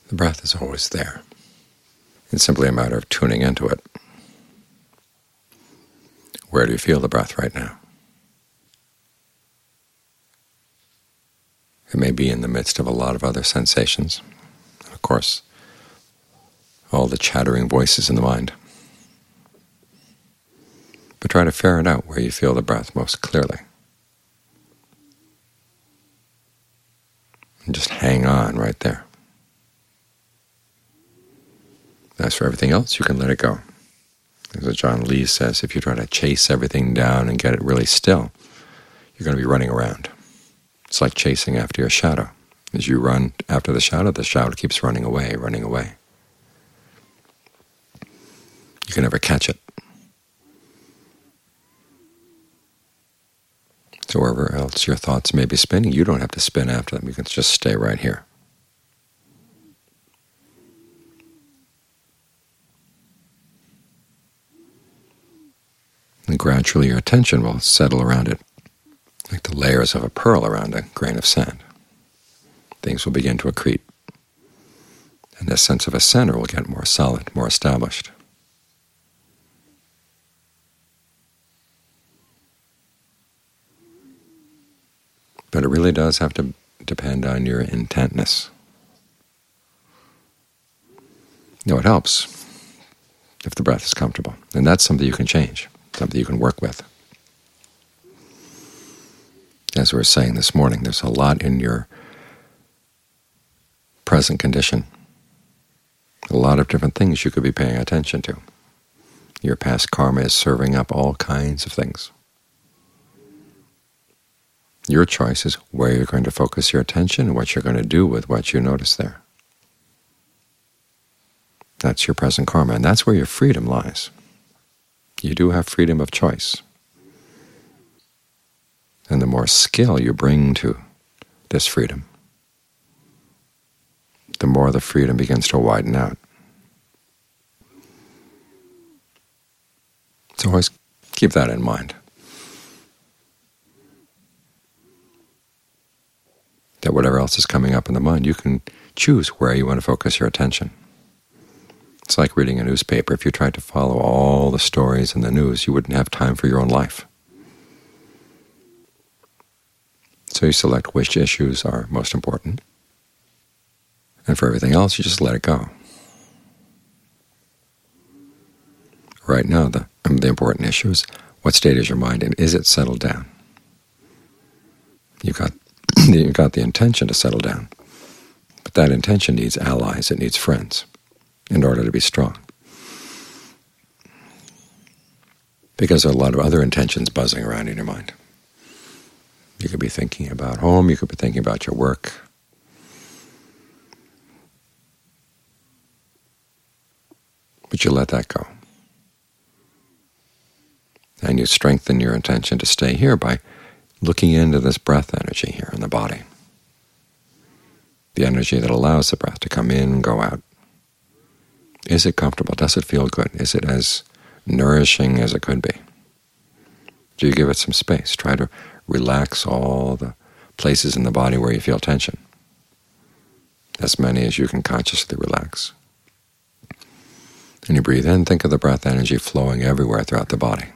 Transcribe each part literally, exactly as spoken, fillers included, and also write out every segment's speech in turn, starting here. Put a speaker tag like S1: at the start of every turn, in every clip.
S1: The breath is always there. It's simply a matter of tuning into it. Where do you feel the breath right now? It may be in the midst of a lot of other sensations, and of course, all the chattering voices in the mind. But try to ferret out where you feel the breath most clearly. And just hang on right there. As for everything else, you can let it go. As John Lee says, if you try to chase everything down and get it really still, you're going to be running around. It's like chasing after your shadow. As you run after the shadow, the shadow keeps running away, running away. You can never catch it. So wherever else your thoughts may be spinning, you don't have to spin after them. You can just stay right here. And gradually your attention will settle around it, like the layers of a pearl around a grain of sand. Things will begin to accrete, and this sense of a center will get more solid, more established. But it really does have to depend on your intentness. Now, it helps if the breath is comfortable, and that's something you can change, something you can work with. As we were saying this morning, there's a lot in your present condition, a lot of different things you could be paying attention to. Your past karma is serving up all kinds of things. Your choice is where you're going to focus your attention and what you're going to do with what you notice there. That's your present karma, and that's where your freedom lies. You do have freedom of choice. And the more skill you bring to this freedom, the more the freedom begins to widen out. So always keep that in mind. That whatever else is coming up in the mind, you can choose where you want to focus your attention. It's like reading a newspaper. If you tried to follow all the stories in the news, you wouldn't have time for your own life. So you select which issues are most important, and for everything else, you just let it go. Right now, the, the important issue is, what state is your mind in? Is it settled down? You've got You've got the intention to settle down, but that intention needs allies, it needs friends, in order to be strong. Because there are a lot of other intentions buzzing around in your mind. You could be thinking about home, you could be thinking about your work. But you let that go. And you strengthen your intention to stay here by looking into this breath energy here in the body, the energy that allows the breath to come in and go out. Is it comfortable? Does it feel good? Is it as nourishing as it could be? Do you give it some space? Try to relax all the places in the body where you feel tension, as many as you can consciously relax. And you breathe in, think of the breath energy flowing everywhere throughout the body.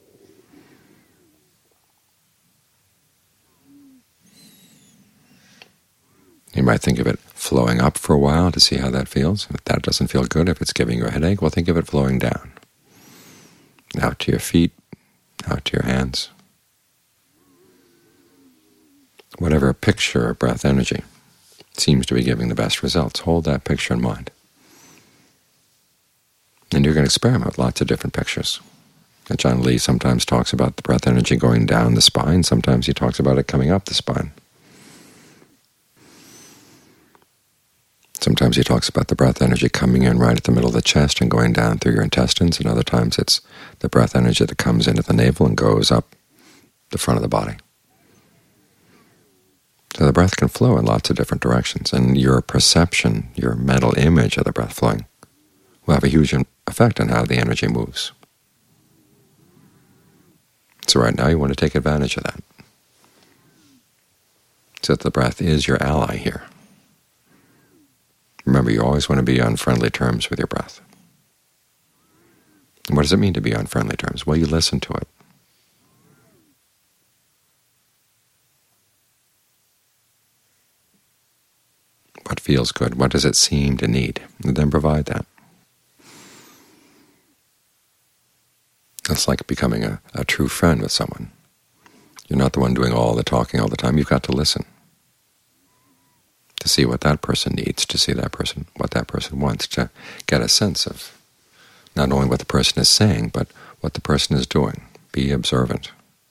S1: You might think of it flowing up for a while to see how that feels. If that doesn't feel good, if it's giving you a headache, well, think of it flowing down, out to your feet, out to your hands. Whatever picture or breath energy seems to be giving the best results, hold that picture in mind. And you're going to experiment with lots of different pictures. And John Lee sometimes talks about the breath energy going down the spine. Sometimes he talks about it coming up the spine. Sometimes he talks about the breath energy coming in right at the middle of the chest and going down through your intestines, and other times it's the breath energy that comes into the navel and goes up the front of the body. So the breath can flow in lots of different directions, and your perception, your mental image of the breath flowing, will have a huge effect on how the energy moves. So right now you want to take advantage of that, so that the breath is your ally here. Remember, you always want to be on friendly terms with your breath. And what does it mean to be on friendly terms? Well, you listen to it. What feels good? What does it seem to need? And then provide that. It's like becoming a, a true friend with someone. You're not the one doing all the talking all the time. You've got to listen to see what that person needs, to see that person, what that person wants, to get a sense of not only what the person is saying, but what the person is doing. Be observant.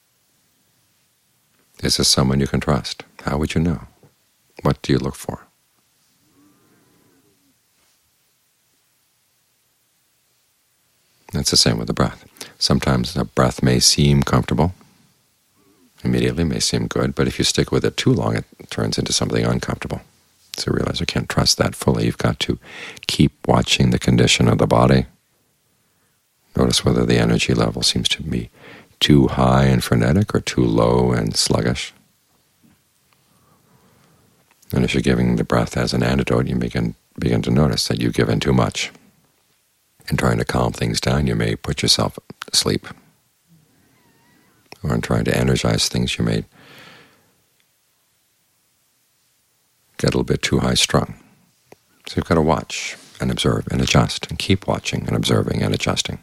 S1: Is this someone you can trust? How would you know? What do you look for? It's the same with the breath. Sometimes the breath may seem comfortable, immediately may seem good, but if you stick with it too long, it turns into something uncomfortable. So you realize you can't trust that fully. You've got to keep watching the condition of the body. Notice whether the energy level seems to be too high and frenetic or too low and sluggish. And if you're giving the breath as an antidote, you begin, begin to notice that you've given too much. In trying to calm things down, you may put yourself to sleep. Or in trying to energize things, you may get a little bit too high-strung. So you've got to watch and observe and adjust, and keep watching and observing and adjusting.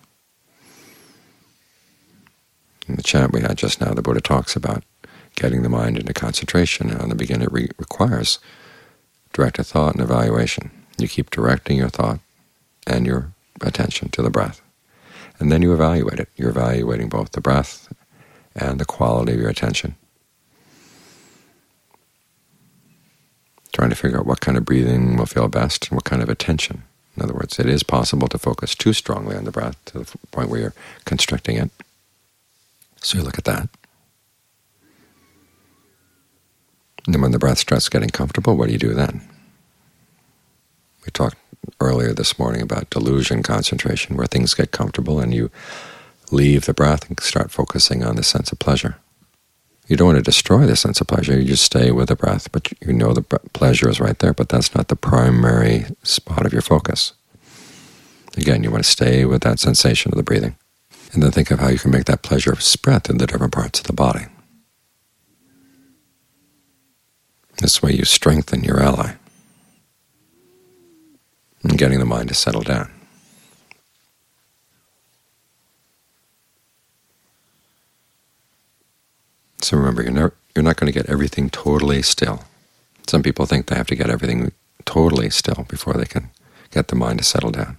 S1: In the chant we had just now, the Buddha talks about getting the mind into concentration. Now, in the beginning, it re requires directed thought and evaluation. You keep directing your thought and your attention to the breath, and then you evaluate it. You're evaluating both the breath and the quality of your attention, trying to figure out what kind of breathing will feel best and what kind of attention. In other words, it is possible to focus too strongly on the breath to the point where you're constricting it. So you look at that. And then when the breath starts getting comfortable, what do you do then? We talked earlier this morning about delusion concentration, where things get comfortable and you leave the breath and start focusing on the sense of pleasure. You don't want to destroy the sense of pleasure. You just stay with the breath, but you know the pleasure is right there, but that's not the primary spot of your focus. Again, you want to stay with that sensation of the breathing, and then think of how you can make that pleasure spread in the different parts of the body. This way you strengthen your ally in getting the mind to settle down. So remember, you're, never, you're not going to get everything totally still. Some people think they have to get everything totally still before they can get the mind to settle down.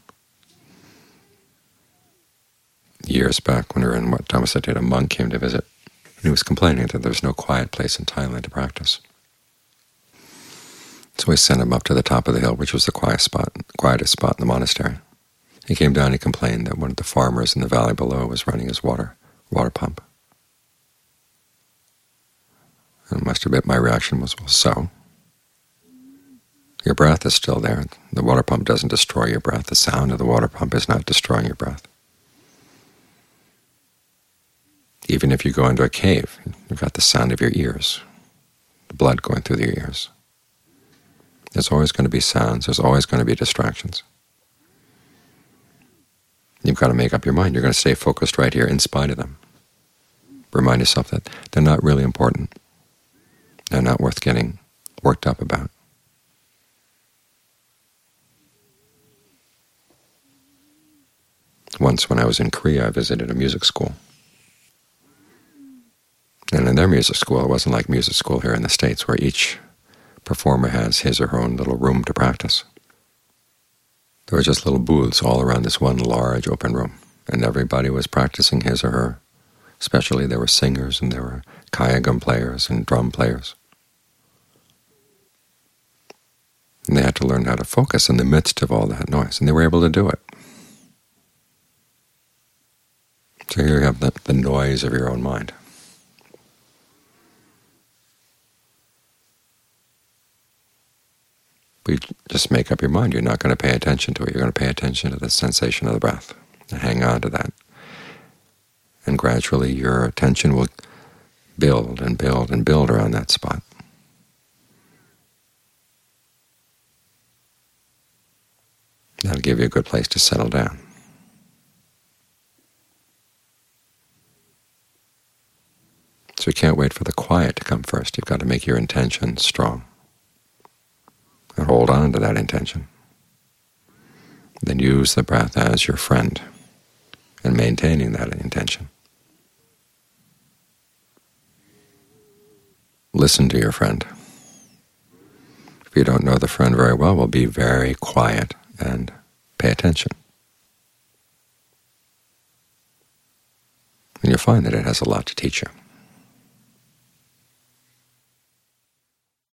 S1: Years back, when we were in Wat Dhammasatita, a monk came to visit, and he was complaining that there was no quiet place in Thailand to practice. So we sent him up to the top of the hill, which was the quiet spot, quietest spot in the monastery. He came down and he complained that one of the farmers in the valley below was running his water water pump. And I must admit, my reaction was, well, so? Your breath is still there. The water pump doesn't destroy your breath. The sound of the water pump is not destroying your breath. Even if you go into a cave, you've got the sound of your ears, the blood going through your ears. There's always going to be sounds. There's always going to be distractions. You've got to make up your mind. You're going to stay focused right here in spite of them. Remind yourself that they're not really important. They're not worth getting worked up about. Once when I was in Korea, I visited a music school. And in their music school, it wasn't like music school here in the States, where each performer has his or her own little room to practice. There were just little booths all around this one large open room, and everybody was practicing his or her. Especially there were singers, and there were kayagam players and drum players. And they had to learn how to focus in the midst of all that noise, and they were able to do it. So here you have the, the noise of your own mind. But you just make up your mind. You're not going to pay attention to it. You're going to pay attention to the sensation of the breath, and hang on to that. And gradually your attention will build and build and build around that spot. That'll give you a good place to settle down. So you can't wait for the quiet to come first. You've got to make your intention strong and hold on to that intention. Then use the breath as your friend in maintaining that intention. Listen to your friend. If you don't know the friend very well, well, be very quiet and pay attention. And you'll find that it has a lot to teach you.